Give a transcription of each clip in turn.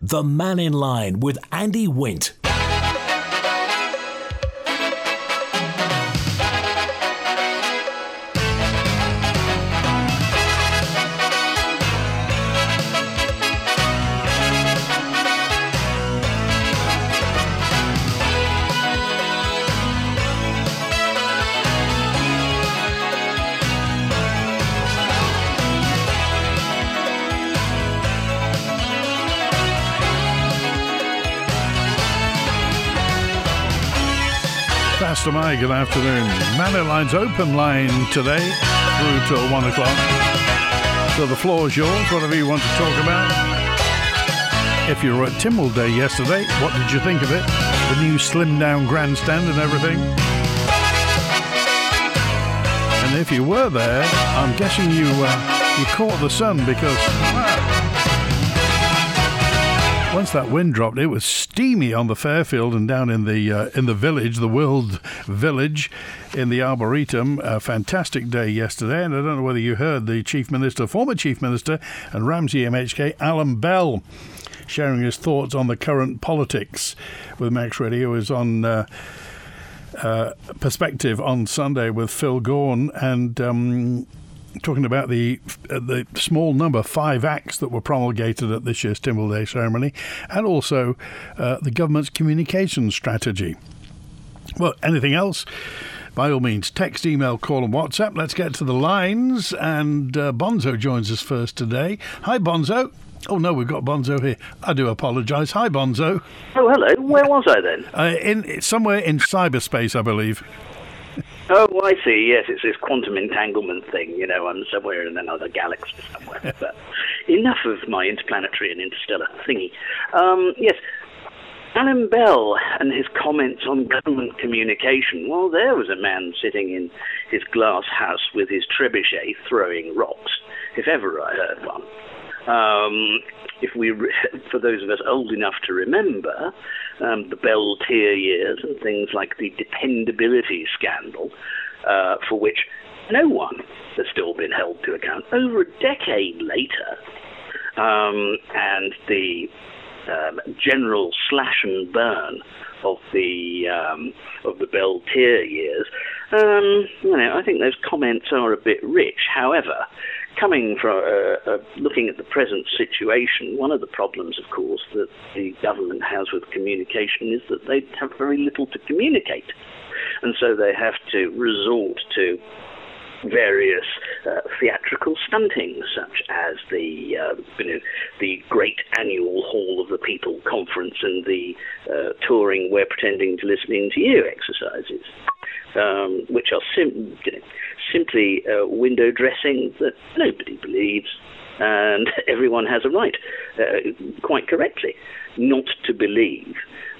The Man in Line with Andy Wint. Pastor Mike, good afternoon. Man in Line's open line today through till 1 o'clock. So the floor is yours, whatever you want to talk about. If you were at Tynwald Day yesterday, what did you think of it? The new slimmed down grandstand and everything. And if you were there, I'm guessing you caught the sun because once that wind dropped, it was steamy on the Fairfield and down in the village, the World Village, in the Arboretum. A fantastic day yesterday, and I don't know whether you heard the former Chief Minister and Ramsey MHK, Alan Bell, sharing his thoughts on the current politics with Max Radio. Is on Perspective on Sunday with Phil Gaughan, and talking about the small number, 5 acts that were promulgated at this year's Tynwald Day ceremony, and also the government's communication strategy. Well, anything else? By all means, text, email, call and WhatsApp. Let's get to the lines, and Bonzo joins us first today. Hi, Bonzo. Oh, no, we've got Bonzo here. I do apologise. Hi, Bonzo. Oh, hello. Where was I then? Somewhere in cyberspace, I believe. Oh, I see. Yes, it's this quantum entanglement thing. You know, I'm somewhere in another galaxy somewhere. But enough of my interplanetary and interstellar thingy. Yes, Alan Bell and his comments on government communication. Well, there was a man sitting in his glass house with his trebuchet throwing rocks, if ever I heard one. For those of us old enough to remember, the Bell Tier years and things like the dependability scandal, for which no one has still been held to account. Over a decade later, and the general slash and burn of the Bell Tier years, I think those comments are a bit rich. However, coming from looking at the present situation, one of the problems, of course, that the government has with communication is that they have very little to communicate. And so they have to resort to various theatrical stunting, such as the great annual Hall of the People conference and the touring We're Pretending to Listening to You exercises, which are simply window dressing that nobody believes, and everyone has a right, quite correctly, not to believe.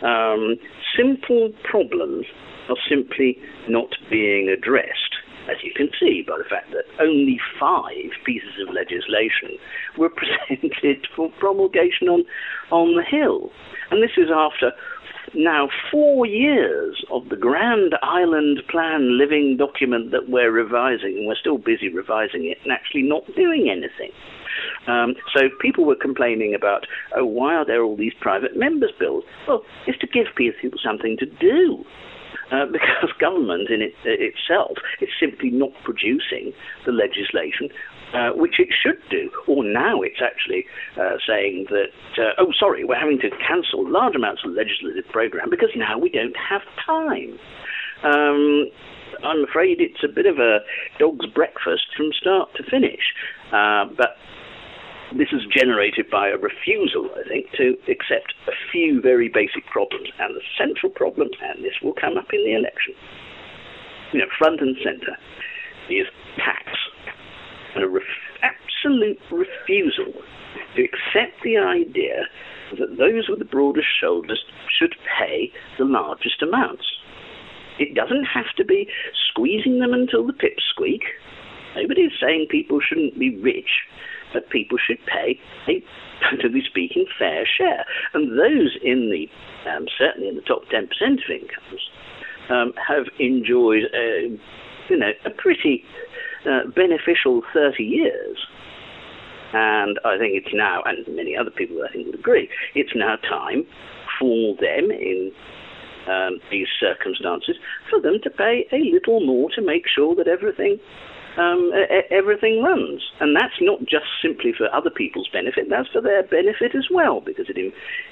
Simple problems are simply not being addressed, as you can see by the fact that only 5 pieces of legislation were presented for promulgation on the Hill. And this is after now 4 years of the Grand Island Plan living document that we're revising, and we're still busy revising it and actually not doing anything. So people were complaining about, why are there all these private members' bills? Well, it's to give people something to do. Because government in itself is simply not producing the legislation which it should do. Or now it's actually saying that, we're having to cancel large amounts of the legislative programme because now we don't have time. I'm afraid it's a bit of a dog's breakfast from start to finish. But this is generated by a refusal, I think, to accept a few very basic problems. And the central problem, and this will come up in the election, front and centre, is tax. And absolute refusal to accept the idea that those with the broadest shoulders should pay the largest amounts. It doesn't have to be squeezing them until the pips squeak. Nobody's saying people shouldn't be rich, but people should pay a, relatively speaking, fair share. And those in the, certainly in the top 10% of incomes, have enjoyed, a pretty beneficial 30 years. And I think it's now, and many other people I think would agree, it's now time for them in these circumstances for them to pay a little more to make sure that everything runs. And that's not just simply for other people's benefit, that's for their benefit as well, because it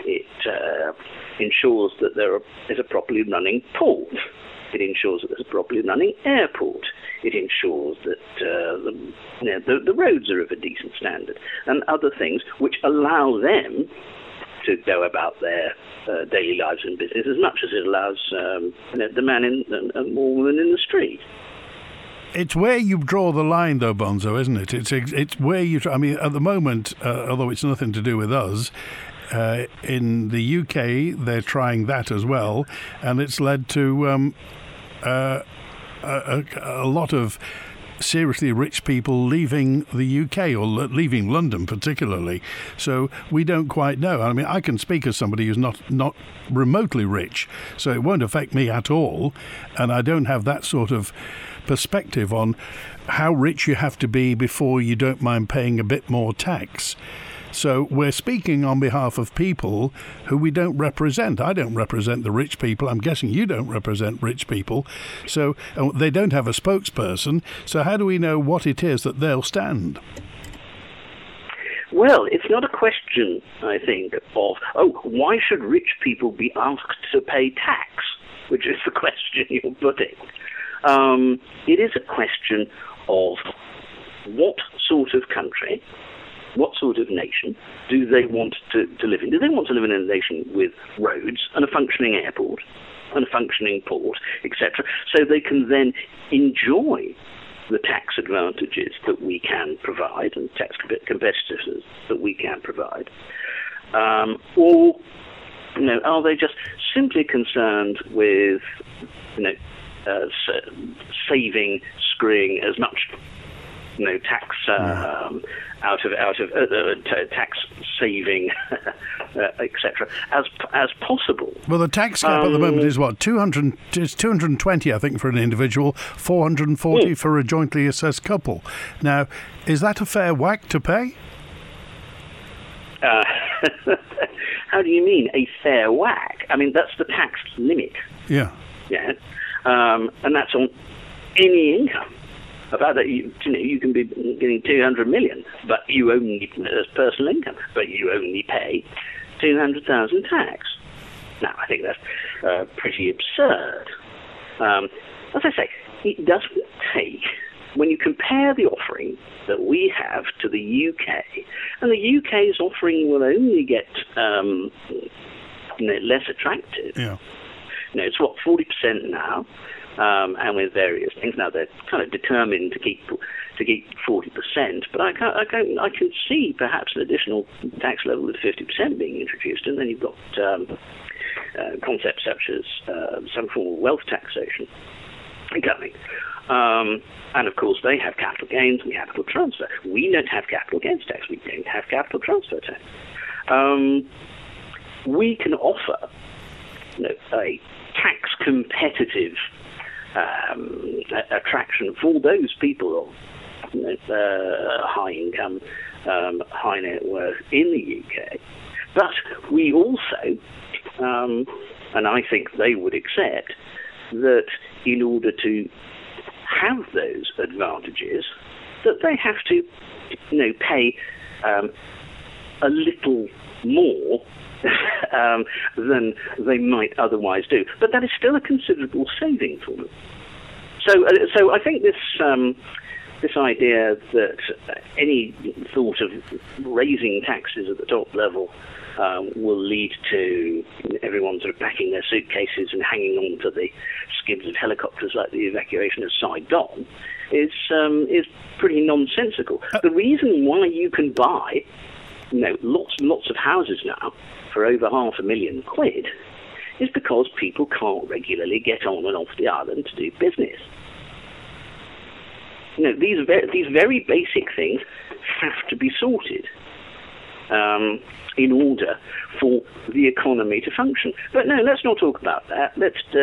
ensures that there is a properly running port. It ensures that there's a properly running airport. It ensures that the roads are of a decent standard, and other things which allow them to go about their daily lives and business as much as it allows the man or woman in the street. It's where you draw the line, though, Bonzo, isn't it? It's where you. I mean, at the moment, although it's nothing to do with us, in the UK they're trying that as well, and it's led to a lot of seriously rich people leaving the UK, or leaving London particularly. So we don't quite know. I mean, I can speak as somebody who's not remotely rich, so it won't affect me at all, and I don't have that sort of perspective on how rich you have to be before you don't mind paying a bit more tax. So we're speaking on behalf of people who we don't represent. I don't represent the rich people. I'm guessing you don't represent rich people. So they don't have a spokesperson. So how do we know what it is that they'll stand? Well, it's not a question, I think, of, why should rich people be asked to pay tax, which is the question you're putting. It is a question of what sort of country, what sort of nation do they want to live in? Do they want to live in a nation with roads and a functioning airport and a functioning port, etc., so they can then enjoy the tax advantages that we can provide and tax competitiveness that we can provide? Or are they just simply concerned with saving, screwing as much tax out of tax saving, etc., as possible? Well, the tax cap at the moment is what, 220, I think, for an individual, 440 for a jointly assessed couple. Now, is that a fair whack to pay? How do you mean a fair whack? I mean, that's the tax limit. Yeah. Yeah. And that's on any income. About that, you can be getting 200 million, but you only, as personal income, but you only pay 200,000 tax. Now, I think that's pretty absurd. As I say, it doesn't take, when you compare the offering that we have to the UK, and the UK's offering will only get less attractive. Yeah. It's 40% now. And with various things. Now they're kind of determined to keep 40%, but I can see perhaps an additional tax level of 50% being introduced, and then you've got concepts such as some form of wealth taxation coming. And of course they have capital gains and capital transfer. We don't have capital gains tax. We don't have capital transfer tax. We can offer a tax competitive attraction for those people of high income, high net worth in the UK. But we also, and I think they would accept, that in order to have those advantages, that they have to pay a little more than they might otherwise do. But that is still a considerable saving for them. So I think this idea that any thought of raising taxes at the top level will lead to everyone sort of packing their suitcases and hanging on to the skids of helicopters like the evacuation of Saigon is pretty nonsensical. The reason why you can buy lots and lots of houses now for over £500,000 is because people can't regularly get on and off the island to do business. These very basic things have to be sorted. in order for the economy to function. But no, let's not talk about that.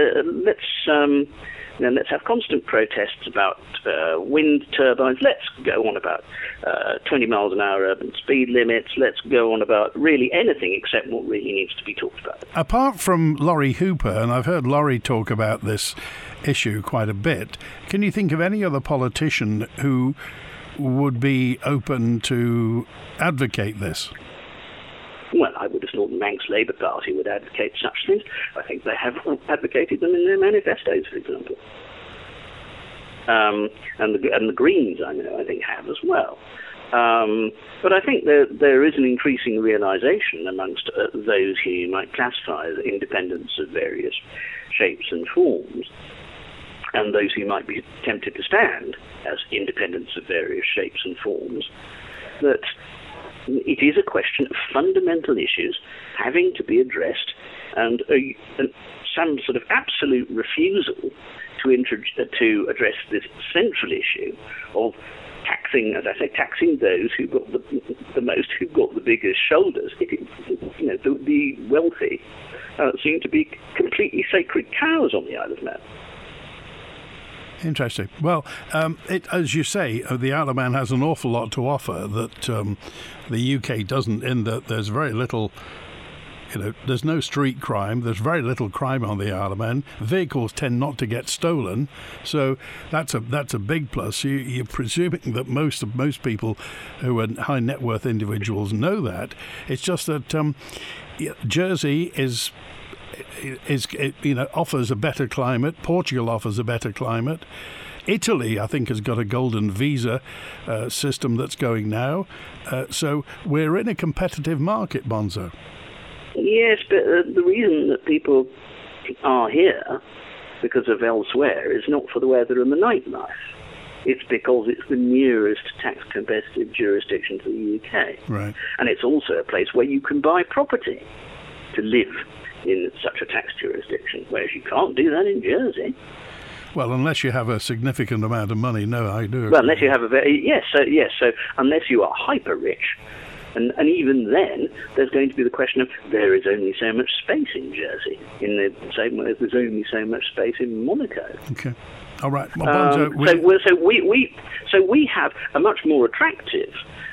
Let's have constant protests about wind turbines. Let's go on about 20 miles an hour urban speed limits. Let's go on about really anything except what really needs to be talked about. Apart from Laurie Hooper, and I've heard Laurie talk about this issue quite a bit, can you think of any other politician who would be open to advocate this? Well, I would have thought the Manx Labour Party would advocate such things. I think they have advocated them in their manifestos, for example. And the Greens, I think, have as well. But I think there is an increasing realisation amongst those who you might classify as independents of various shapes and forms, and those who might be tempted to stand as independents of various shapes and forms, that it is a question of fundamental issues having to be addressed, and some sort of absolute refusal to address this central issue of taxing, as I say, taxing those who got the most, who've got the biggest shoulders. The wealthy seem to be completely sacred cows on the Isle of Man. Interesting. Well, as you say, the Isle of Man has an awful lot to offer that the UK doesn't, in that there's very little, there's no street crime, there's very little crime on the Isle of Man. Vehicles tend not to get stolen, so that's a big plus. You're presuming that most people who are high net worth individuals know that. It's just that Jersey offers a better climate. Portugal offers a better climate. Italy, I think, has got a golden visa system that's going now. So we're in a competitive market, Bonzo. Yes, but the reason that people are here because of elsewhere is not for the weather and the nightlife. It's because it's the nearest tax-competitive jurisdiction to the UK. Right. And it's also a place where you can buy property to live in such a tax jurisdiction, whereas you can't do that in Jersey. Well, unless you have a significant amount of money, no, I do. Well, unless you have so unless you are hyper rich, and even then, there's going to be the question of there is only so much space in Jersey, in the same way as there's only so much space in Monaco. Okay, all right. Well, Bonzo, we have a much more attractive.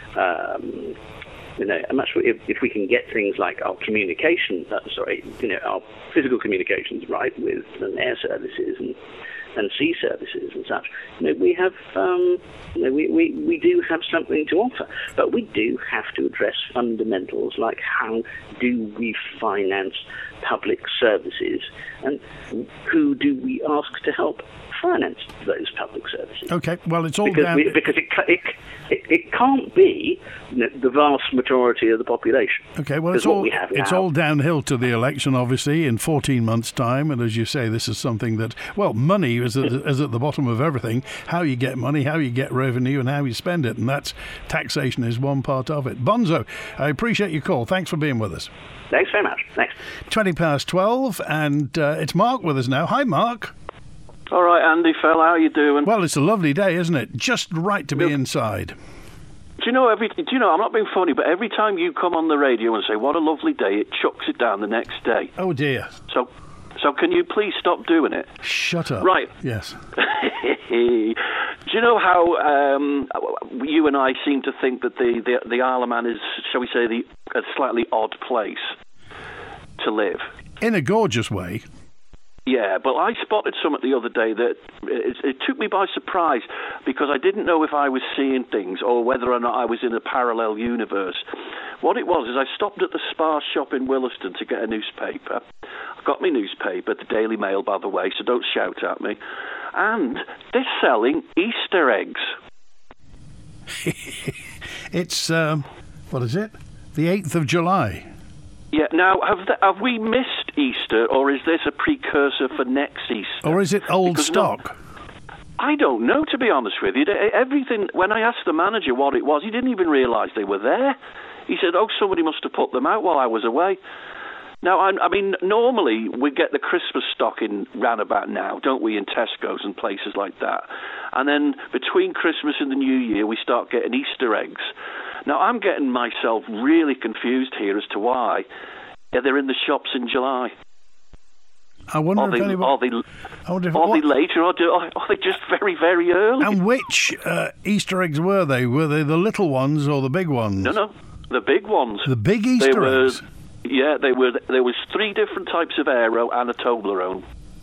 If we can get things like our communication, our physical communications right with air services and sea services and such, we have, we do have something to offer, but we do have to address fundamentals like how do we finance public services and who do we ask to help finance those public services. Okay, well, it's all because it can't be the vast majority of the population. Okay, well, it's all downhill to the election, obviously, in 14 months' time. And as you say, this is something that, well, money is at the bottom of everything. How you get money, how you get revenue, and how you spend it, and that's taxation is one part of it. Bonzo, I appreciate your call. Thanks for being with us. Thanks very much. Thanks. 12:20, and it's Mark with us now. Hi, Mark. All right, Andy, fella, how you doing? Well, it's a lovely day, isn't it? Just right to be inside. Do you know, I'm not being funny, but every time you come on the radio and say, what a lovely day, it chucks it down the next day. Oh, dear. So can you please stop doing it? Shut up. Right. Yes. Do you know how you and I seem to think that the Isle of Man is, shall we say, a slightly odd place to live? In a gorgeous way. Yeah, but I spotted something the other day that it took me by surprise because I didn't know if I was seeing things or whether or not I was in a parallel universe. What it was is I stopped at the Spar shop in Williston to get a newspaper. I got my newspaper, the Daily Mail, by the way, so don't shout at me. And they're selling Easter eggs. It's, what is it? The 8th of July. Yeah, now, have we missed Easter, or is this a precursor for next Easter? Or is it old stock? I don't know, to be honest with you. Everything, when I asked the manager what it was, he didn't even realise they were there. He said, somebody must have put them out while I was away. Now, I mean, normally we get the Christmas stock in round about now, don't we, in Tesco's and places like that. And then between Christmas and the New Year, we start getting Easter eggs. Now, I'm getting myself really confused here as to why they're in the shops in July. I wonder are if they, anybody... Are they later, or are they just very, very early? And which Easter eggs were they? Were they the little ones or the big ones? No, the big ones. The big Easter eggs? Yeah, they were. There was 3 different types of Aero and a Toblerone.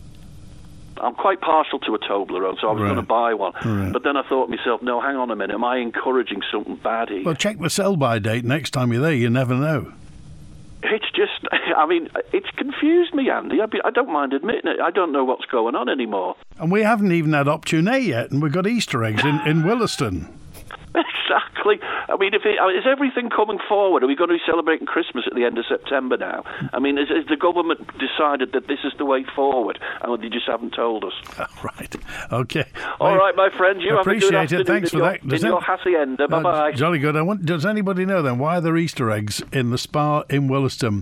I'm quite partial to a Toblerone, so I was going to buy one. Right. But then I thought to myself, no, hang on a minute, am I encouraging something bad here? Well, check the sell-by date next time you're there, you never know. It's just, I mean, it's confused me, Andy. I don't mind admitting it. I don't know what's going on anymore. And we haven't even had Optune yet, and we've got Easter eggs in Williston. Exactly. I mean, is everything coming forward? Are we going to be celebrating Christmas at the end of September now? I mean, has the government decided that this is the way forward, and they just haven't told us? Right. Okay. All right, my friend. You have a good afternoon. Thanks for that. In your hacienda. Bye-bye. Jolly good. Does anybody know then why are there Easter eggs in the spa in Williston?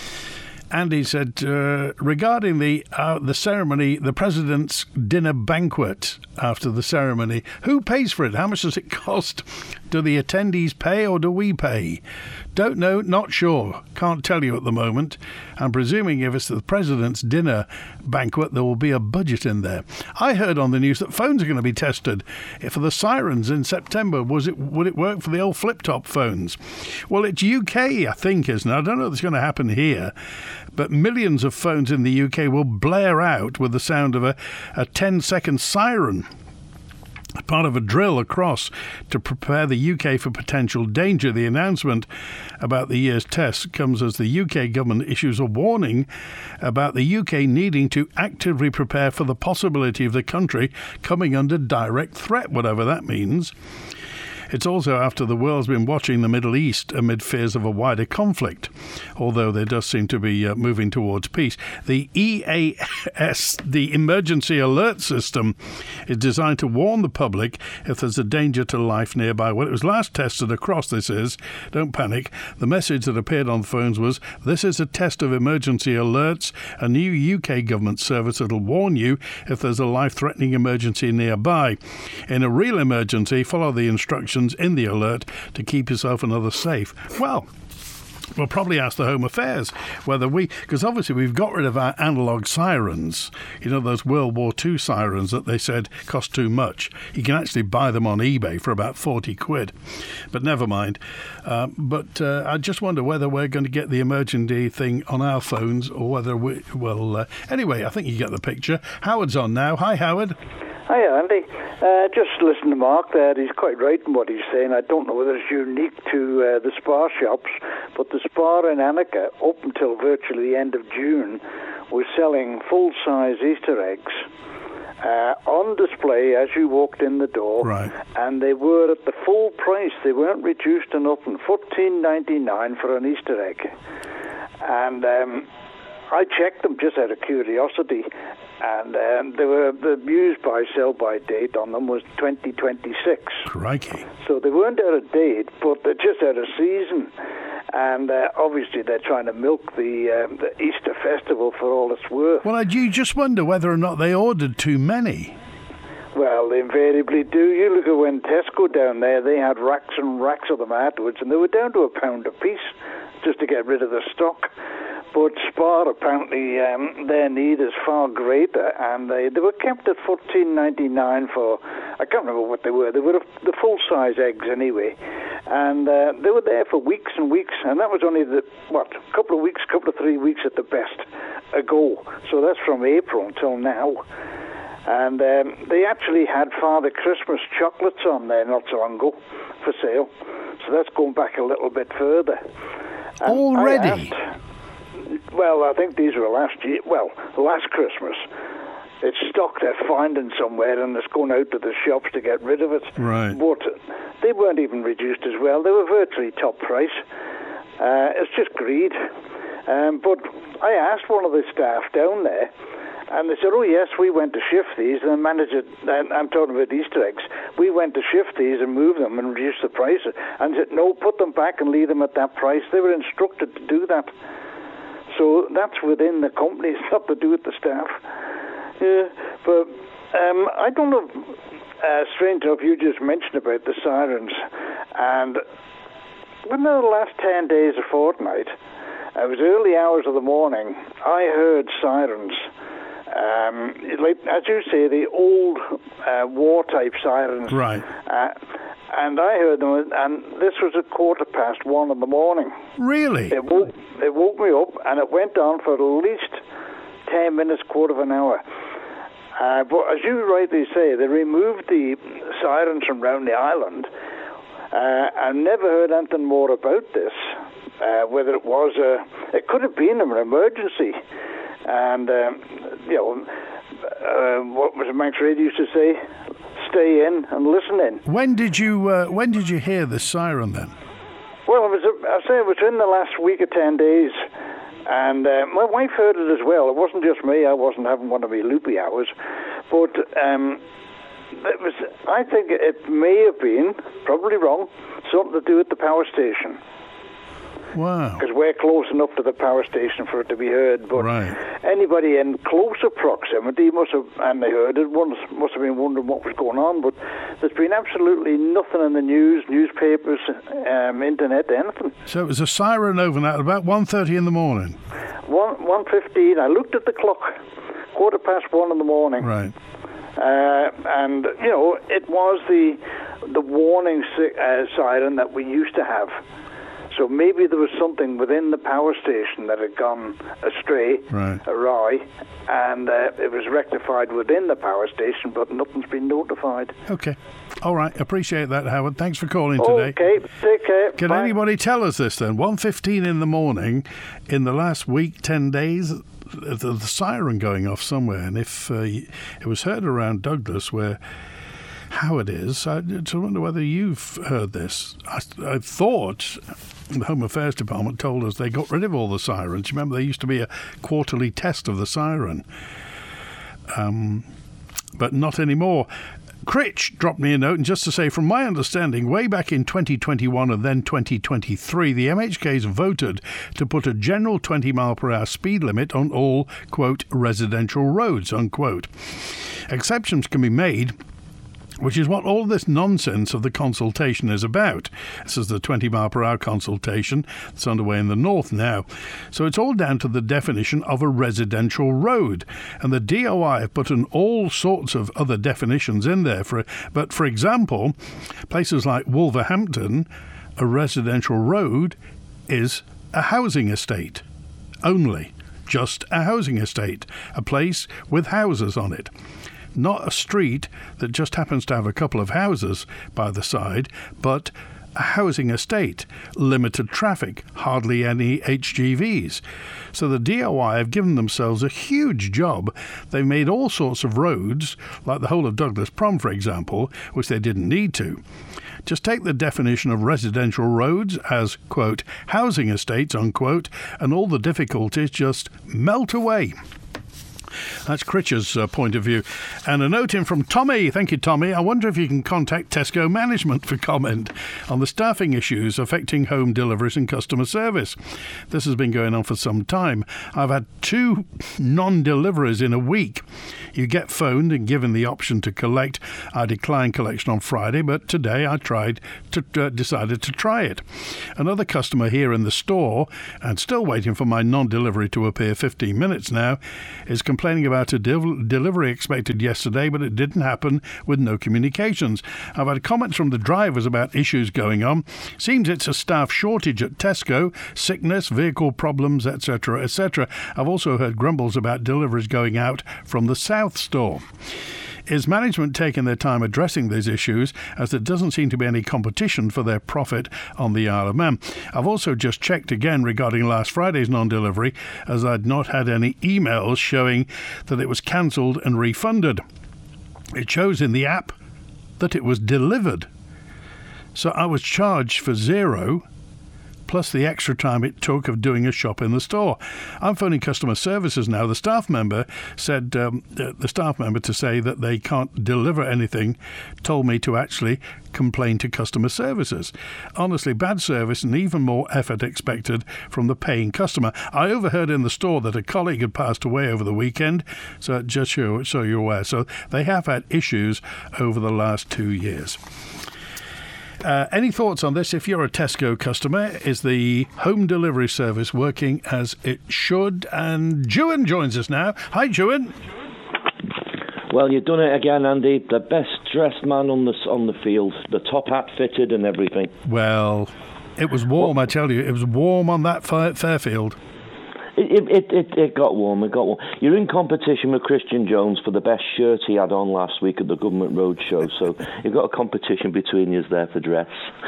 Andy said, regarding the ceremony, the president's dinner banquet after the ceremony, who pays for it? How much does it cost? Do the attendees pay or do we pay? Don't know, not sure. Can't tell you at the moment. I'm presuming if it's the president's dinner banquet, there will be a budget in there. I heard on the news that phones are going to be tested for the sirens in September. Would it work for the old flip-top phones? Well, it's UK, I think, isn't it? I don't know if it's going to happen here. But millions of phones in the UK will blare out with the sound of a 10-second siren. Part of a drill across to prepare the UK for potential danger. The announcement about the year's test comes as the UK government issues a warning about the UK needing to actively prepare for the possibility of the country coming under direct threat, whatever that means. It's also after the world's been watching the Middle East amid fears of a wider conflict, although there does seem to be moving towards peace. The EAS, the Emergency Alert System, is designed to warn the public if there's a danger to life nearby. When it was last tested across, don't panic. The message that appeared on phones was, this is a test of emergency alerts, a new UK government service that will warn you if there's a life-threatening emergency nearby. In a real emergency, follow the instructions in the alert to keep yourself and others safe. Well, we'll probably ask the Home Affairs whether because obviously we've got rid of our analogue sirens, those World War II sirens that they said cost too much. You can actually buy them on eBay for about 40 quid. But never mind. But I just wonder whether we're going to get the emergency thing on our phones or whether we will. Anyway, I think you get the picture. Howard's on now. Hi, Howard. Hi, Andy. Just listen to Mark there. He's quite right in what he's saying. I don't know whether it's unique to the Spar shops, but the Spar in Annika, up until virtually the end of June, was selling full-size Easter eggs on display as you walked in the door. Right. And they were at the full price. They weren't reduced to nothing. $14.99 for an Easter egg. And I checked them just out of curiosity, and the use-by, sell-by date on them was 2026. Crikey. So they weren't out of date, but they're just out of season. And obviously they're trying to milk the Easter festival for all it's worth. Well, you just wonder whether or not they ordered too many. Well, they invariably do. You look at when Tesco down there, they had racks and racks of them afterwards, and they were down to £1 a piece just to get rid of the stock. But Spar, apparently, their need is far greater, and they were kept at $14.99 for, I can't remember what they were. They were the full-size eggs anyway, and they were there for weeks and weeks, and that was only couple of 3 weeks at the best ago. So that's from April until now. And they actually had Father Christmas chocolates on there not so long ago for sale. So that's going back a little bit further. And already? Well, I think these were last Christmas. It's stock they're finding somewhere and it's going out to the shops to get rid of it. Right. But they weren't even reduced as well. They were virtually top price. It's just greed. But I asked one of the staff down there, and they said, oh, yes, we went to shift these. And the manager, I'm talking about Easter eggs, we went to shift these and move them and reduce the price. And said, no, put them back and leave them at that price. They were instructed to do that. So that's within the company. It's not to do with the staff. Yeah, but I don't know, strange enough, you just mentioned about the sirens. And within the last 10 days or fortnight, it was early hours of the morning, I heard sirens. Like, as you say, the old war-type sirens. Right. And I heard them, and this was at 1:15 in the morning. Really? It woke me up, and it went on for at least 10 minutes, quarter of an hour. But as you rightly say, they removed the sirens from around the island. I've never heard anything more about this. Whether it was it could have been an emergency, and what was Max Reid used to say? Stay in and listen in. When did you hear the siren then? Well, it was in the last week or 10 days. And my wife heard it as well. It wasn't just me. I wasn't having one of my loopy hours. But I think it may have been, probably wrong, something to do with the power station. Wow. Because we're close enough to the power station for it to be heard. But anybody in closer proximity and they heard it once, must have been wondering what was going on. But there's been absolutely nothing in the news, newspapers, internet, anything. So it was a siren overnight at about 1:30 in the morning? 1:15. I looked at the clock, 1:15 in the morning. Right. And, it was the warning siren that we used to have. So maybe there was something within the power station that had gone astray, awry, and it was rectified within the power station, but nothing's been notified. Okay. All right. Appreciate that, Howard. Thanks for calling today. Okay. Take care. Can Bye. anybody tell us this then? 1:15 in the morning in the last week, 10 days, the siren going off somewhere. And if it was heard around Douglas where Howard is, I wonder whether you've heard this. I thought the Home Affairs Department told us they got rid of all the sirens. Remember, there used to be a quarterly test of the siren. But not anymore. Critch dropped me a note, and just to say, from my understanding, way back in 2021 and then 2023, the MHKs voted to put a general 20-mile-per-hour speed limit on all, quote, residential roads, unquote. Exceptions can be made, which is what all this nonsense of the consultation is about. This is the 20-mile-per-hour consultation that's underway in the north now. So it's all down to the definition of a residential road. And the DOI have put in all sorts of other definitions in there. But, for example, places like Wolverhampton, a residential road is a housing estate only. Just a housing estate. A place with houses on it. Not a street that just happens to have a couple of houses by the side, but a housing estate, limited traffic, hardly any HGVs. So the DOI have given themselves a huge job. They've made all sorts of roads, like the whole of Douglas Prom, for example, which they didn't need to. Just take the definition of residential roads as, quote, housing estates, unquote, and all the difficulties just melt away. That's Critch's point of view. And a note in from Tommy. Thank you, Tommy. I wonder if you can contact Tesco management for comment on the staffing issues affecting home deliveries and customer service. This has been going on for some time. I've had 2 non-deliveries in a week. You get phoned and given the option to collect. I declined collection on Friday, but today I decided to try it. Another customer here in the store, and still waiting for my non-delivery to appear 15 minutes now, is complaining about a delivery expected yesterday, but it didn't happen with no communications. I've had comments from the drivers about issues going on. Seems it's a staff shortage at Tesco, sickness, vehicle problems, etc., etc. I've also heard grumbles about deliveries going out from the South store. Is management taking their time addressing these issues, as there doesn't seem to be any competition for their profit on the Isle of Man? I've also just checked again regarding last Friday's non-delivery, as I'd not had any emails showing that it was cancelled and refunded. It shows in the app that it was delivered. So I was charged for zero, plus the extra time it took of doing a shop in the store. I'm phoning customer services now. The staff member said, to say that they can't deliver anything, told me to actually complain to customer services. Honestly, bad service and even more effort expected from the paying customer. I overheard in the store that a colleague had passed away over the weekend, so just so you're aware. So they have had issues over the last 2 years. Any thoughts on this? If you're a Tesco customer, is the home delivery service working as it should? And Juan joins us now. Hi, Juan. Well, you've done it again, Andy. The best dressed man on the field, the top hat fitted and everything. Well, it was warm, I tell you. It was warm on that Fairfield. It got warm. It got warm. You're in competition with Christian Jones for the best shirt he had on last week at the Government Road Show. So you've got a competition between you there for dress.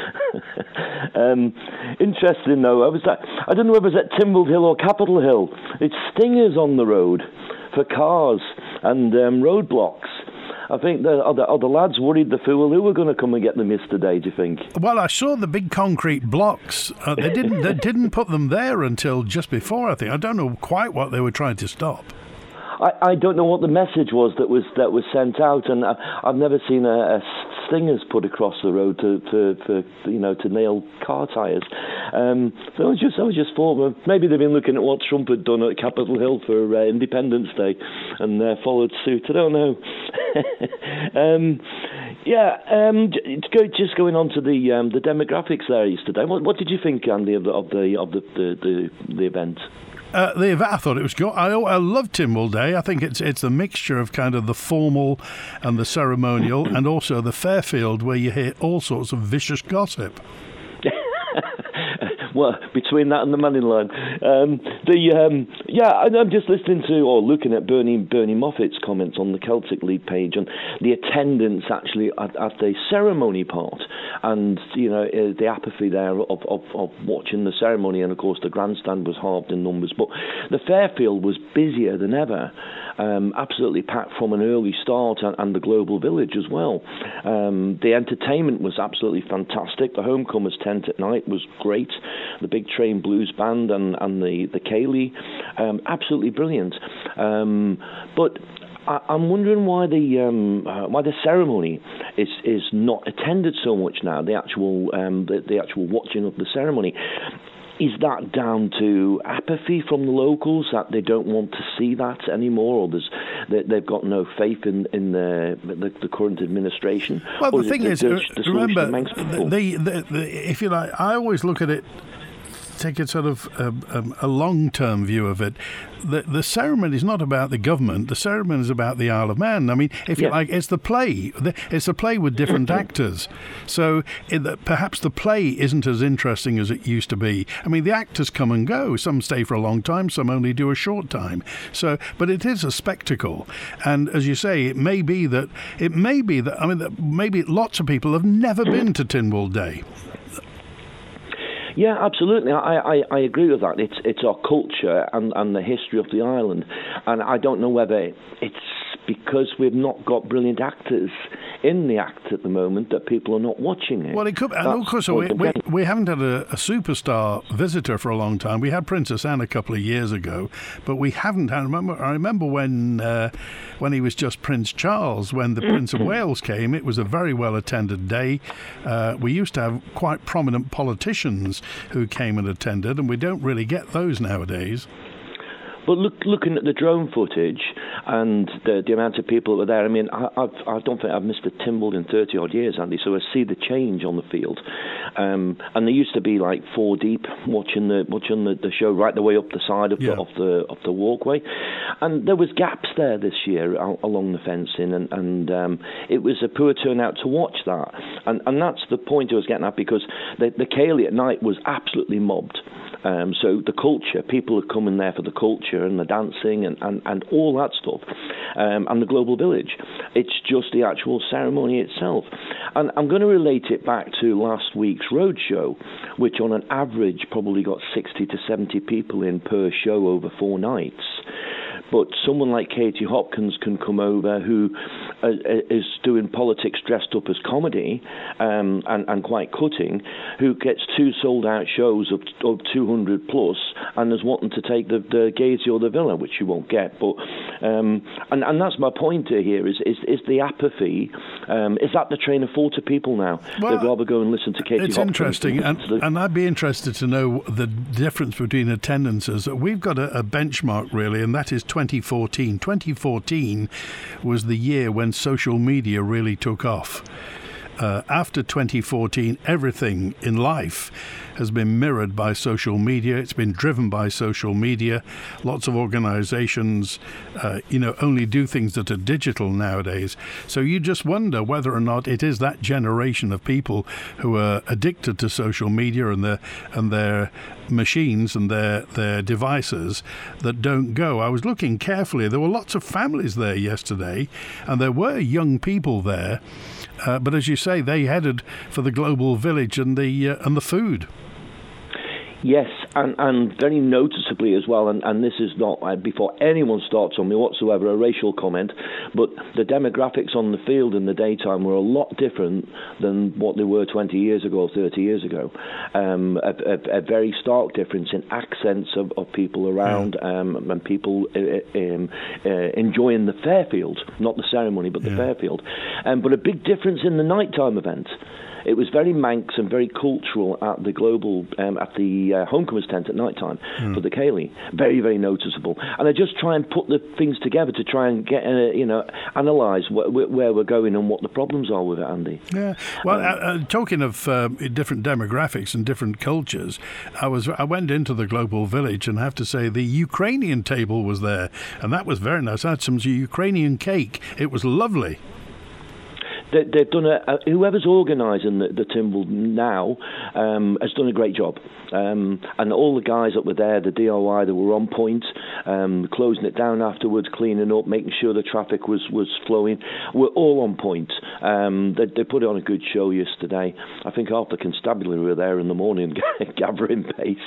Interesting though. I don't know if it was at Timble Hill or Capitol Hill. It's stingers on the road for cars and roadblocks. I think the lads worried the fool who were going to come and get them yesterday, do you think? Well, I saw the big concrete blocks. They didn't put them there until just before, I think. I don't know quite what they were trying to stop. I don't know what the message was that was sent out, and I've never seen a stingers put across the road to nail car tyres. So I just thought, well, maybe they've been looking at what Trump had done at Capitol Hill for Independence Day and followed suit. I don't know. Just going on to the demographics there yesterday. What did you think, Andy, of the event? I thought it was good. I love Timble Day. I think it's a mixture of kind of the formal and the ceremonial, and also the Fairfield, where you hear all sorts of vicious gossip. Well, between that and the Manning line, I'm just listening to or looking at Bernie Moffat's comments on the Celtic League page and the attendance actually at the ceremony part, and the apathy there of watching the ceremony, and of course the grandstand was halved in numbers, but the Fairfield was busier than ever. Absolutely packed from an early start, and the Global Village as well. The entertainment was absolutely fantastic. The Homecomers tent at night was great. The Big Train Blues Band and the Ceilidh, absolutely brilliant. But I'm wondering why the ceremony is not attended so much now. The actual watching of the ceremony. Is that down to apathy from the locals, that they don't want to see that anymore, or they've got no faith in the current administration? Well, the thing is, remember, if you like, I always look at it, take a sort of a long-term view of it. The ceremony is not about the government. The ceremony is about the Isle of Man. I mean, if you like, it's the play. It's a play with different actors. So perhaps the play isn't as interesting as it used to be. I mean, the actors come and go. Some stay for a long time. Some only do a short time. So, but it is a spectacle. And as you say, it may be that maybe lots of people have never been to Tynwald Day. Yeah, absolutely. I agree with that. It's our culture and the history of the island, and I don't know whether it's because we've not got brilliant actors in the act at the moment that people are not watching it. Well, it could, and of course we haven't had a superstar visitor for a long time. We had Princess Anne a couple of years ago, but we haven't had. I remember when he was just Prince Charles, when the Prince of Wales came. It was a very well attended day. We used to have quite prominent politicians who came and attended, and we don't really get those nowadays. But looking at the drone footage and the amount of people that were there, I mean, I don't think I've missed a Tynwald in 30-odd years, Andy, so I see the change on the field. And there used to be like 4 deep watching the show right the way up the side of the walkway. And there was gaps there this year along the fencing, and it was a poor turnout to watch that. And that's the point I was getting at, because the Ceilidh at night was absolutely mobbed. So the culture, people are coming there for the culture and the dancing and all that stuff, and the Global Village. It's just the actual ceremony itself. And I'm going to relate it back to last week's roadshow, which on an average probably got 60 to 70 people in per show over 4 nights. But someone like Katie Hopkins can come over, who is doing politics dressed up as comedy and quite cutting, who gets 2 sold-out shows of 200 plus, and is wanting to take the Gaiety or the Villa, which you won't get. But and that's my point here: is the apathy? Is that the train of thought to people now? Well, they'd rather go and listen to Katie Hopkins. It's interesting, and I'd be interested to know the difference between attendances. We've got a benchmark really, and that is 2014. 2014 was the year when social media really took off. after 2014, everything in life has been mirrored by social media. It's been driven by social media. Lots of organizations, only do things that are digital nowadays. So you just wonder whether or not it is that generation of people who are addicted to social media and their machines and their devices that don't go. I was looking carefully. There were lots of families there yesterday, and there were young people there. But as you say, they headed for the global village and the food. Yes, and very noticeably as well, and this is not, before anyone starts on me whatsoever, a racial comment, but the demographics on the field in the daytime were a lot different than what they were 20 years ago or 30 years ago. A very stark difference in accents of people around, and people enjoying the Fairfield, not the ceremony, but the Fairfield. But a big difference in the nighttime event. It was very Manx and very cultural at the global, at the homecomers tent at night time for the Ceilidh. Very, very noticeable. And I just try and put the things together to try and get, analyse where we're going and what the problems are with it, Andy. Yeah. Well, talking of different demographics and different cultures, I went into the global village and I have to say the Ukrainian table was there, and that was very nice. I had some Ukrainian cake. It was lovely. They've done whoever's organising the Timble now has done a great job. And all the guys that were there, the DIY, that were on point, closing it down afterwards, cleaning up, making sure the traffic was flowing, were all on point. They put on a good show yesterday. I think half the constabulary were there in the morning gathering pace.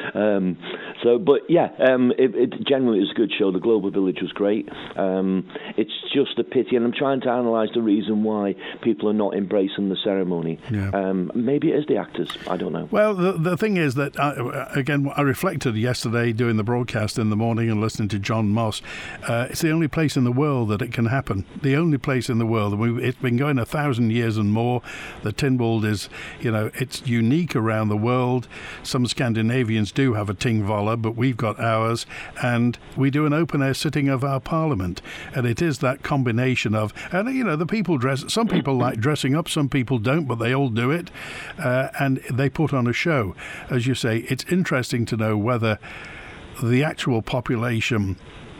It genuinely was a good show. The Global Village was great. It's just a pity, and I'm trying to analyse the reason why people are not embracing the ceremony. Yeah. Maybe it is the actors. I don't know. Well, the thing is that, I reflected yesterday doing the broadcast in the morning and listening to John Moss. It's the only place in the world that it can happen. The only place in the world. It's been going 1,000 years and more. The Tynwald is, it's unique around the world. Some Scandinavians do have a Tingvalla, but we've got ours. And we do an open-air sitting of our Parliament. And it is that combination of, the people dress. Some people like dressing up, some people don't, but they all do it. And they put on a show. As you say, it's interesting to know whether the actual population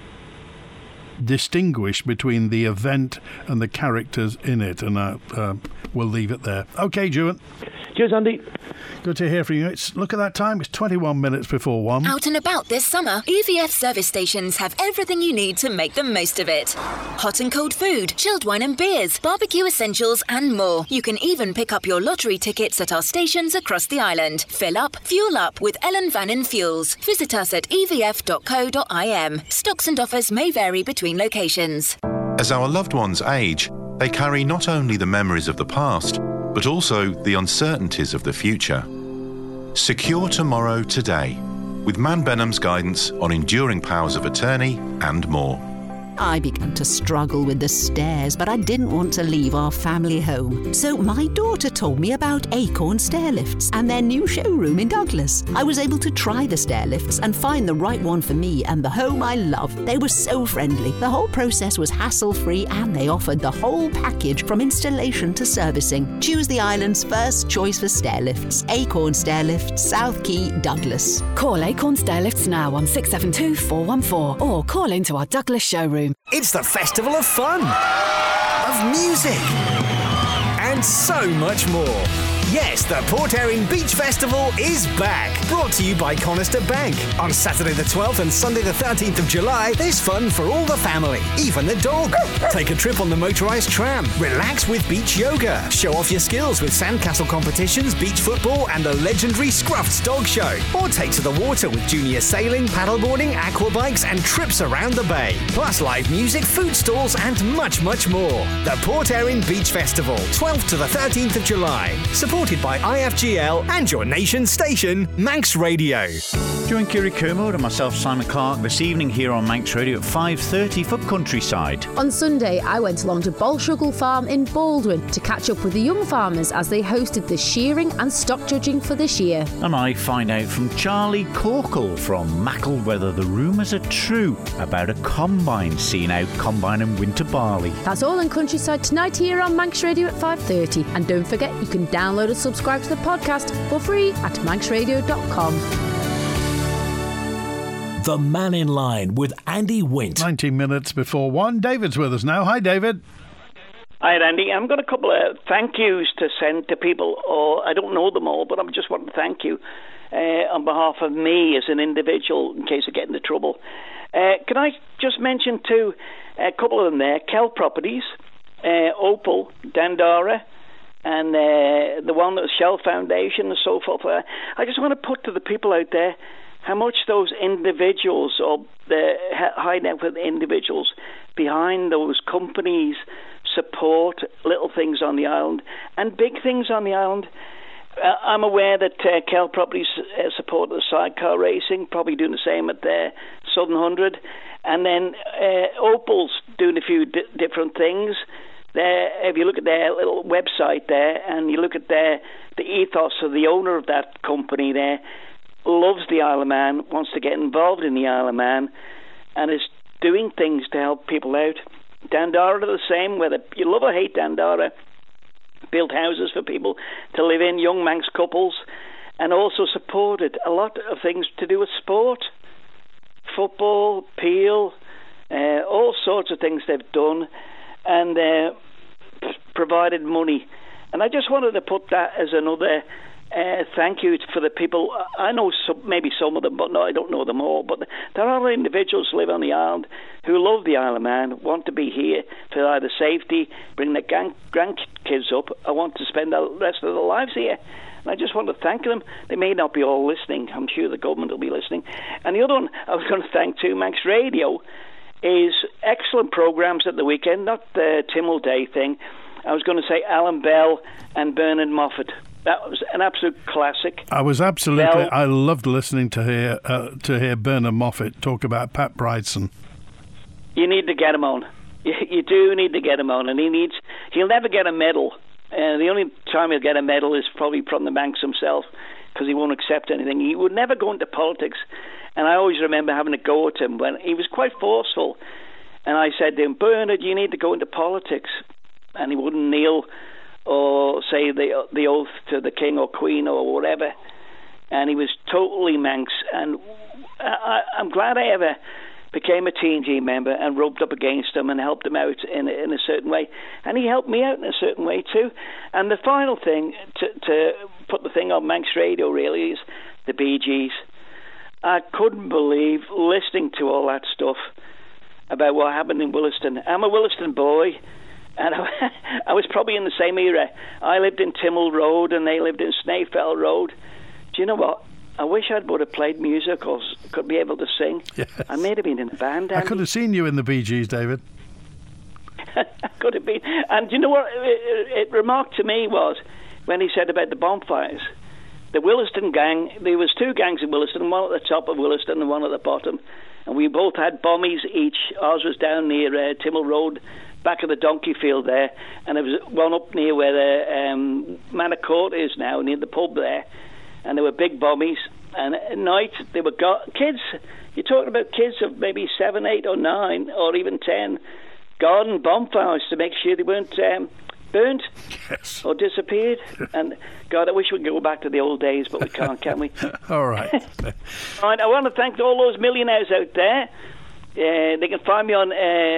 distinguish between the event and the characters in it. And we'll leave it there. OK, Jewett. Cheers, Andy. Good to hear from you. Look at that time. It's 21 minutes before 1. Out and about this summer, EVF service stations have everything you need to make the most of it. Hot and cold food, chilled wine and beers, barbecue essentials and more. You can even pick up your lottery tickets at our stations across the island. Fill up, fuel up with Ellen Vannin Fuels. Visit us at evf.co.im. Stocks and offers may vary between locations. As our loved ones age, they carry not only the memories of the past, but also the uncertainties of the future. Secure tomorrow today with Man Benham's guidance on enduring powers of attorney and more. I began to struggle with the stairs, but I didn't want to leave our family home. So my daughter told me about Acorn Stairlifts and their new showroom in Douglas. I was able to try the stairlifts and find the right one for me and the home I love. They were so friendly. The whole process was hassle-free and they offered the whole package from installation to servicing. Choose the island's first choice for stairlifts. Acorn Stairlifts, South Quay, Douglas. Call Acorn Stairlifts now on 672 414 or call into our Douglas showroom. It's the festival of fun, of music, and so much more. Yes, the Port Erin Beach Festival is back. Brought to you by Conister Bank. On Saturday the 12th and Sunday the 13th of July, there's fun for all the family, even the dog. Take a trip on the motorised tram. Relax with beach yoga. Show off your skills with sandcastle competitions, beach football, and the legendary Scruffs Dog Show. Or take to the water with junior sailing, paddleboarding, aqua bikes, and trips around the bay. Plus live music, food stalls, and much, much more. The Port Erin Beach Festival, 12th to the 13th of July. Support Supported by IFGL and your nation station, Manx Radio. Join Kiri Kermode and myself, Simon Clark, this evening here on Manx Radio at 5:30 for Countryside. On Sunday, I went along to Bolshugle Farm in Baldwin to catch up with the young farmers as they hosted the shearing and stock judging for this year. And I find out from Charlie Corkle from Mackle whether the rumours are true about a combine seeing out combine and winter barley. That's all in Countryside tonight here on Manx Radio at 5:30. And don't forget, you can download and subscribe to the podcast for free at manxradio.com. The Man in Line with Andy Wint. 19 minutes before 1. David's with us now. Hi, David. Hi, Andy. I've got a couple of thank yous to send to people, or I don't know them all, but I just want to thank you on behalf of me as an individual in case I get into trouble. Can I just mention a couple of them there? Kell Properties, Opal, Dandara, and the one that was Shell Foundation and so forth. I just want to put to the people out there how much those individuals or the high net worth individuals behind those companies support little things on the island and big things on the island. I'm aware that Kell Properties support the sidecar racing, probably doing the same at their Southern 100. And then Opal's doing a few different things. If you look at their little website there and you look at the ethos of the owner of that company there, loves the Isle of Man, wants to get involved in the Isle of Man, and is doing things to help people out. Dandara are the same, whether you love or hate Dandara, built houses for people to live in, young Manx couples, and also supported a lot of things to do with sport, football, Peel, all sorts of things they've done, and provided money. And I just wanted to put that as another thank you for the people. I know maybe some of them, but no, I don't know them all. But there are individuals who live on the island who love the Isle of Man, want to be here for either safety, bring their grandkids up, or want to spend the rest of their lives here. And I just want to thank them. They may not be all listening. I'm sure the government will be listening. And the other one I was going to thank too, Manx Radio, is excellent programmes at the weekend, not the Timmel Day thing. I was going to say Alan Bell and Bernard Moffat. That was an absolute classic. I loved listening to hear Bernard Moffat talk about Pat Bryson. You need to get him on. You do need to get him on, and he'll never get a medal. The only time he'll get a medal is probably from the Manx himself, because he won't accept anything. He would never go into politics, and I always remember having a go at him when he was quite forceful. And I said to him, Bernard, you need to go into politics, and he wouldn't kneel or say the oath to the king or queen or whatever. And he was totally Manx. And I'm glad I ever became a TNG member and rubbed up against him and helped him out in a certain way. And he helped me out in a certain way too. And the final thing, to put the thing on Manx Radio really, is the Bee Gees. I couldn't believe listening to all that stuff about what happened in Williston. I'm a Williston boy, and I was probably in the same era. I lived in Timmel Road and they lived in Snaefell Road. Do you know what? I wish I would have played music or could be able to sing. Yes. I may have been in a band, Andy. I could have seen you in the Bee Gees, David. I could have been. And you know what it remarked to me was when he said about the bonfires. The Williston gang, there was two gangs in Williston, one at the top of Williston and one at the bottom. And we both had bommies each. Ours was down near Timmel Road, back of the donkey field there. And there was one up near where the Manor Court is now, near the pub there. And there were big bommies. And at night, they were kids. You're talking about kids of maybe 7, 8 or 9 or even 10. Garden bonfires to make sure they weren't burnt or disappeared. And God, I wish we could go back to the old days, but we can't, can we? All right. All right. I want to thank all those millionaires out there. They can find me on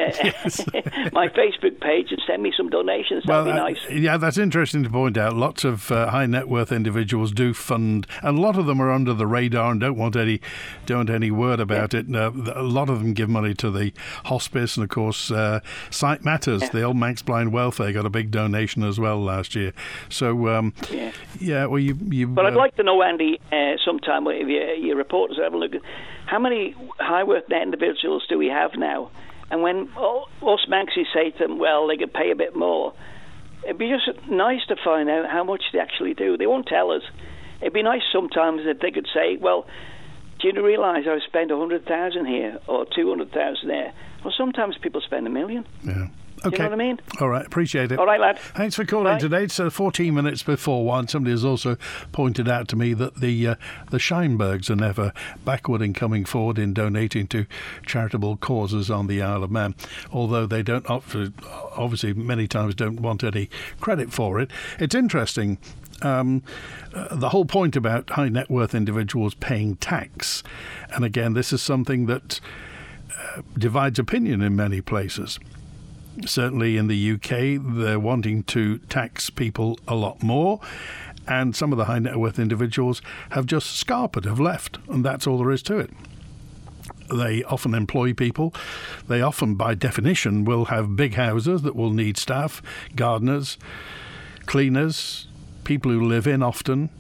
my Facebook page and send me some donations. That'd be nice. Yeah, that's interesting to point out. Lots of high net worth individuals do fund, and a lot of them are under the radar and don't want any word about it. A lot of them give money to the hospice, and of course, Sight Matters, the Old Manx Blind Welfare, got a big donation as well last year. So, well, you. But I'd like to know, Andy, sometime if your reporters have a look at how many high worth net individuals do we have now? And when us Manxies say to them, well, they could pay a bit more, it'd be just nice to find out how much they actually do. They won't tell us. It'd be nice sometimes if they could say, well, do you realise I spent 100,000 here or 200,000 there? Well, sometimes people spend $1 million. Yeah. Okay. Do you know what I mean? All right, appreciate it. All right, lad. Thanks for calling today. It's 14 minutes before 1. Somebody has also pointed out to me that the Scheinbergs are never backward in coming forward in donating to charitable causes on the Isle of Man, although they don't obviously many times don't want any credit for it. It's interesting. The whole point about high net worth individuals paying tax, and again, this is something that divides opinion in many places. Certainly in the UK, they're wanting to tax people a lot more, and some of the high net worth individuals have just scarpered, have left, and that's all there is to it. They often employ people. They often, by definition, will have big houses that will need staff, gardeners, cleaners, people who live in often.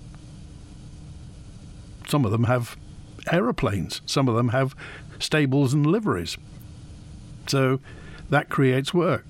Some of them have aeroplanes. Some of them have stables and liveries. So that creates work.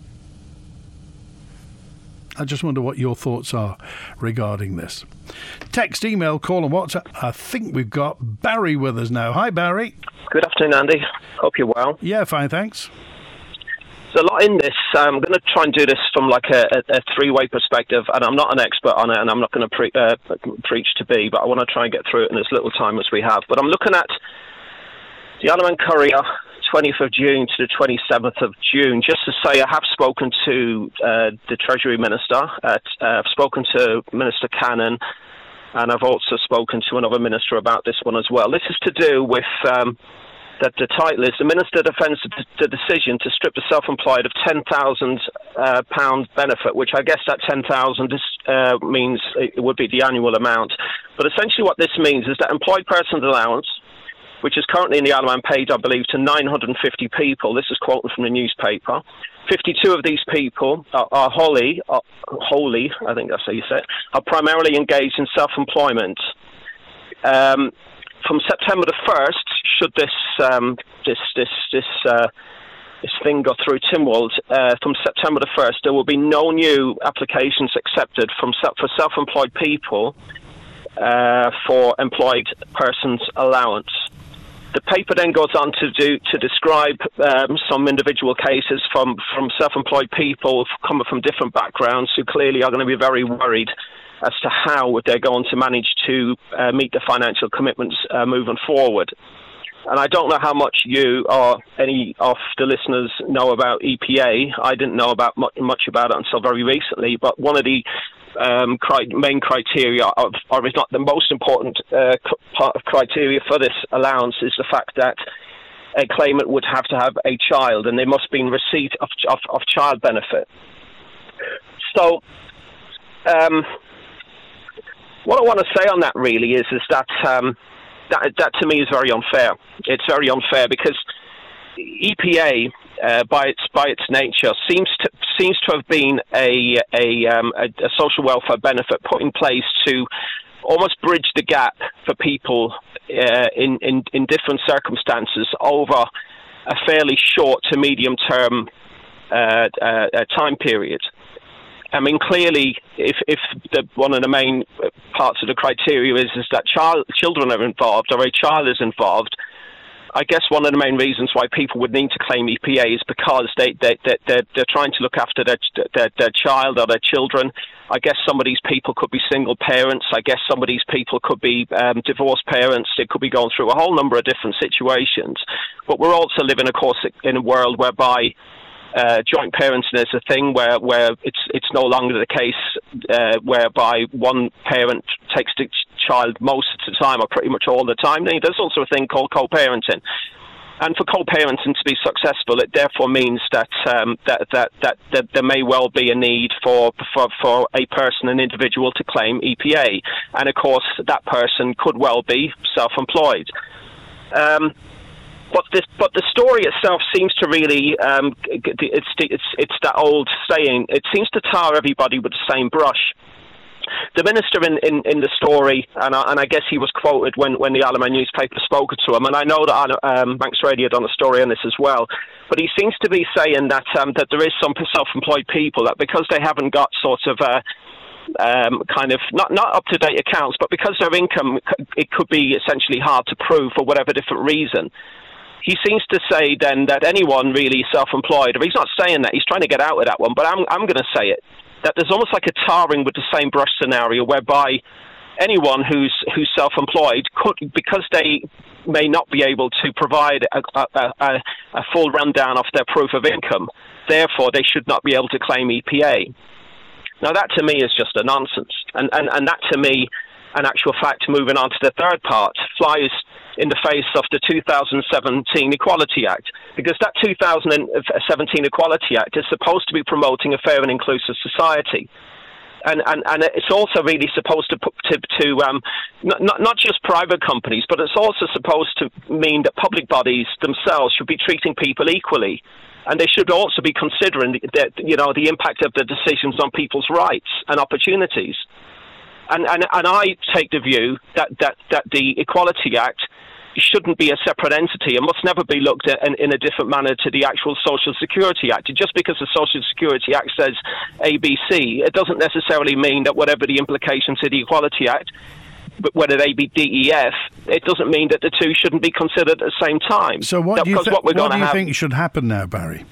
I just wonder what your thoughts are regarding this. Text, email, call and WhatsApp. I think we've got Barry with us now. Hi, Barry. Good afternoon, Andy. Hope you're well. Yeah, fine, thanks. There's a lot in this. I'm going to try and do this from like a three-way perspective, and I'm not an expert on it, and I'm not going to preach to be, but I want to try and get through it in as little time as we have. But I'm looking at the Isle of Man Courier, 20th of June to the 27th of June. Just to say, I have spoken to the Treasury Minister. I've spoken to Minister Cannon, and I've also spoken to another minister about this one as well. This is to do with that the title is, the Minister defends the decision to strip the self-employed of £10,000 benefit, which I guess that 10,000 means it would be the annual amount. But essentially what this means is that employed person's allowance, which is currently in the Isle of Man paid, I believe, to 950 people. This is quoted from the newspaper. 52 of these people are wholly, I think that's how you say it, are primarily engaged in self-employment. From September the 1st, should this thing go through Tynwald, from September the 1st, there will be no new applications accepted for self-employed people for employed persons allowance. The paper then goes on to describe some individual cases from self-employed people coming from different backgrounds who clearly are going to be very worried as to how they're going to manage to meet the financial commitments moving forward. And I don't know how much you or any of the listeners know about EPA. I didn't know about much about it until very recently, but one of the main criteria or is not the most important part of criteria for this allowance is the fact that a claimant would have to have a child, and they must be in receipt of child benefit. So what I want to say on that really is that that to me is very unfair. It's very unfair because EPA, by its nature, seems to have been a social welfare benefit put in place to almost bridge the gap for people in different circumstances over a fairly short to medium term time period. I mean, clearly, if one of the main parts of the criteria is that children are involved or a child is involved, I guess one of the main reasons why people would need to claim EPA is because they're trying to look after their child or their children. I guess some of these people could be single parents. I guess some of these people could be divorced parents. They could be going through a whole number of different situations. But we're also living, of course, in a world whereby joint parenting is a thing where it's no longer the case whereby one parent takes the child most of the time or pretty much all the time. There's also a thing called co-parenting. And for co-parenting to be successful, it therefore means that there may well be a need for a person, an individual, to claim EPA. And of course, that person could well be self-employed. But the story itself seems to really it's that old saying. It seems to tar everybody with the same brush. The minister in the story, and I guess he was quoted when the Isle of Man newspaper spoke to him, and I know that Manx Radio done a story on this as well. But he seems to be saying that that there is some self-employed people that because they haven't got sort of kind of not up-to-date accounts, but because their income, it could be essentially hard to prove for whatever different reason. He seems to say then that anyone really self-employed, or he's not saying that, he's trying to get out of that one, but I'm going to say it, that there's almost like a tarring with the same brush scenario whereby anyone who's self-employed could, because they may not be able to provide a full rundown of their proof of income, therefore they should not be able to claim EPA. Now that to me is just a nonsense, and that to me, an actual fact, moving on to the third part, flies in the face of the 2017 Equality Act, because that 2017 Equality Act is supposed to be promoting a fair and inclusive society. And it's also really supposed to not just private companies, but it's also supposed to mean that public bodies themselves should be treating people equally, and they should also be considering the impact of the decisions on people's rights and opportunities. And I take the view that the Equality Act shouldn't be a separate entity and must never be looked at in a different manner to the actual Social Security Act. Just because the Social Security Act says ABC, it doesn't necessarily mean that whatever the implications of the Equality Act, whether they be DEF, it doesn't mean that the two shouldn't be considered at the same time. So what do you think should happen now, Barry?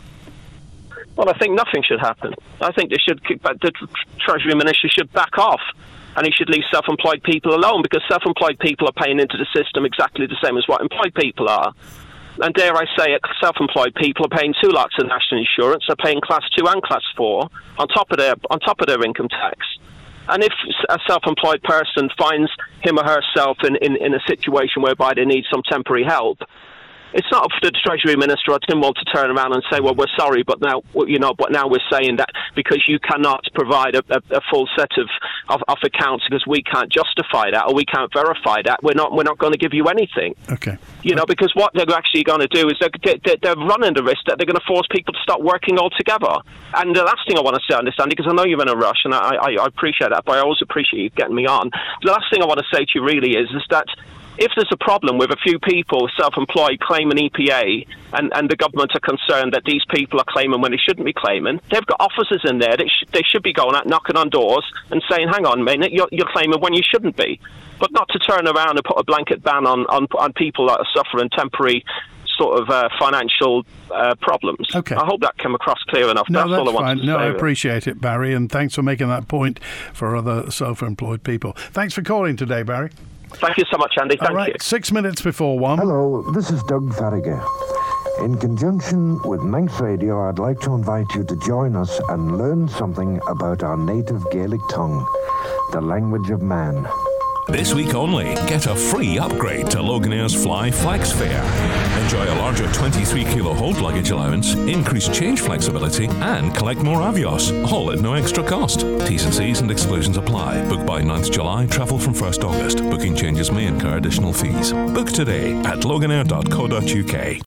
Well, I think nothing should happen. I think the Treasury Minister should back off, and he should leave self-employed people alone, because self-employed people are paying into the system exactly the same as what employed people are. And dare I say it, self-employed people are paying 2 lots of national insurance, they're paying Class 2 and Class 4 on top of their income tax. And if a self-employed person finds him or herself in a situation whereby they need some temporary help, it's not up to the Treasury Minister or Tynwald to turn around and say, well, we're sorry, but now we're saying that because you cannot provide a full set of accounts because we can't justify that or we can't verify that, we're not going to give you anything. Okay. Because what they're actually going to do is they're running the risk that they're going to force people to stop working altogether. And the last thing I want to say on this, Andy, because I know you're in a rush and I appreciate that, but I always appreciate you getting me on. The last thing I want to say to you really is that if there's a problem with a few people self-employed claiming EPA and the government are concerned that these people are claiming when they shouldn't be claiming, they've got officers in there. They should be going out knocking on doors and saying, hang on a minute, you're claiming when you shouldn't be. But not to turn around and put a blanket ban on people that are suffering temporary sort of financial problems. Okay. I hope that came across clear enough. No, that's all I wanted to say. No, I appreciate it, Barry, and thanks for making that point for other self-employed people. Thanks for calling today, Barry. Thank you so much, Andy. Thank you. 6 minutes before 1. Hello, this is Doug Farragher. In conjunction with Manx Radio, I'd like to invite you to join us and learn something about our native Gaelic tongue, the language of man. This week only, get a free upgrade to Loganair's Fly Flex Fare. Enjoy a larger 23 kilo hold luggage allowance, increased change flexibility, and collect more Avios, all at no extra cost. T's and C's and exclusions apply. Book by 9th July, travel from 1st August. Booking changes may incur additional fees. Book today at loganair.co.uk.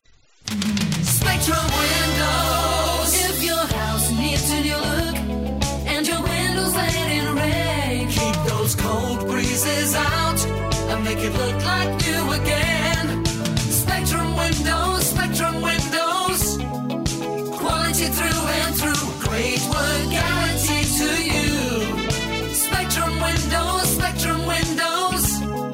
Spectrum Windows. If your house needs a new look and your windows let in rain, keep those cold breezes out and make it look like new again. Spectrum Windows, Spectrum Windows. Quality through and through. Great work guaranteed to you. Spectrum Windows, Spectrum Windows.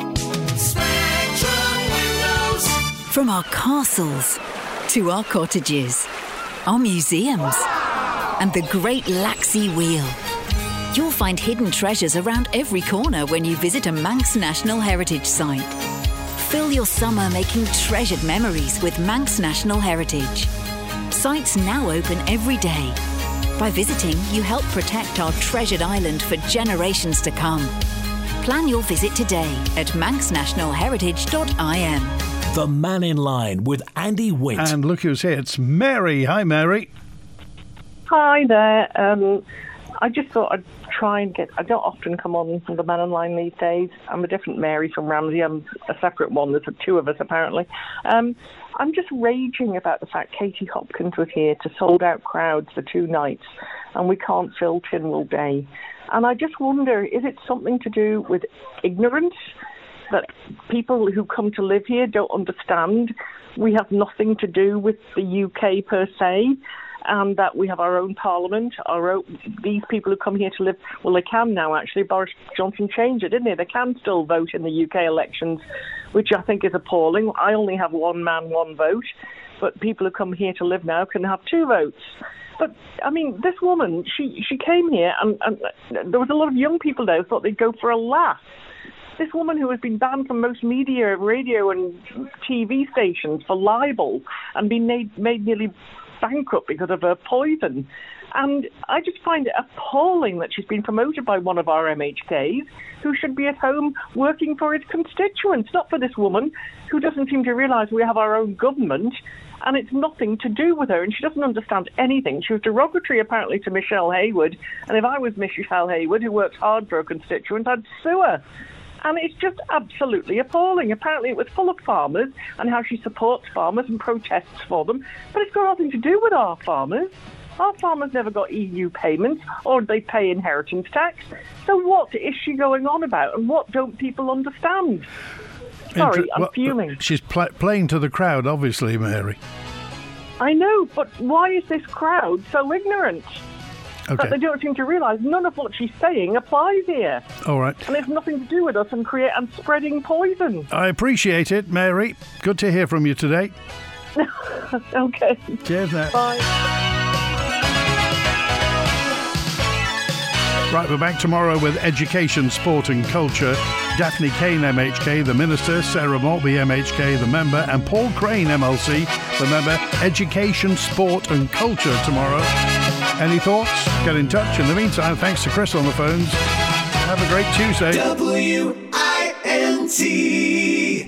Spectrum Windows. From our castles to our cottages, our museums, and the Great Laxey Wheel. You'll find hidden treasures around every corner when you visit a Manx National Heritage Site. Fill your summer making treasured memories with Manx National Heritage. Sites now open every day. By visiting, you help protect our treasured island for generations to come. Plan your visit today at manxnationalheritage.im. The Man in Line with Andy Wint. And look who's here. It's Mary. Hi, Mary. Hi there. I just thought I'd try and I don't often come on the Man in Line these days. I'm a different Mary from Ramsey. I'm a separate one. There's 2 of us, apparently. I'm just raging about the fact Katie Hopkins was here to sold-out crowds for 2 nights, and we can't fill Tynwald Day. And I just wonder, is it something to do with ignorance? That people who come to live here don't understand we have nothing to do with the UK per se, and that we have our own parliament, these people who come here to live, well, they can now actually. Boris Johnson changed it, didn't he? They can still vote in the UK elections, which I think is appalling. I only have one man, one vote, but people who come here to live now can have 2 votes. But, I mean, this woman, she came here, and there was a lot of young people there who thought they'd go for a laugh. This woman who has been banned from most media, radio and TV stations for libel and been made nearly bankrupt because of her poison. And I just find it appalling that she's been promoted by one of our MHKs who should be at home working for his constituents, not for this woman who doesn't seem to realise we have our own government and it's nothing to do with her, and she doesn't understand anything. She was derogatory apparently to Michelle Hayward, and if I was Michelle Hayward, who works hard for a constituent, I'd sue her. And it's just absolutely appalling. Apparently it was full of farmers and how she supports farmers and protests for them, but it's got nothing to do with our farmers. Our farmers never got EU payments, or they pay inheritance tax. So what is she going on about, and what don't people understand? Sorry, I'm fuming. She's playing to the crowd, obviously, Mary. I know, but why is this crowd so ignorant? Okay. That they don't seem to realise none of what she's saying applies here. All right. And it's nothing to do with us and spreading poison. I appreciate it, Mary. Good to hear from you today. Okay. Cheers now. Bye. Right, we're back tomorrow with Education, Sport and Culture. Daphne Kane, MHK, the Minister, Sarah Maltby, MHK, the Member, and Paul Crane, MLC, the Member. Education, Sport and Culture tomorrow. Any thoughts? Get in touch. In the meantime, thanks to Chris on the phones. Have a great Tuesday. WINT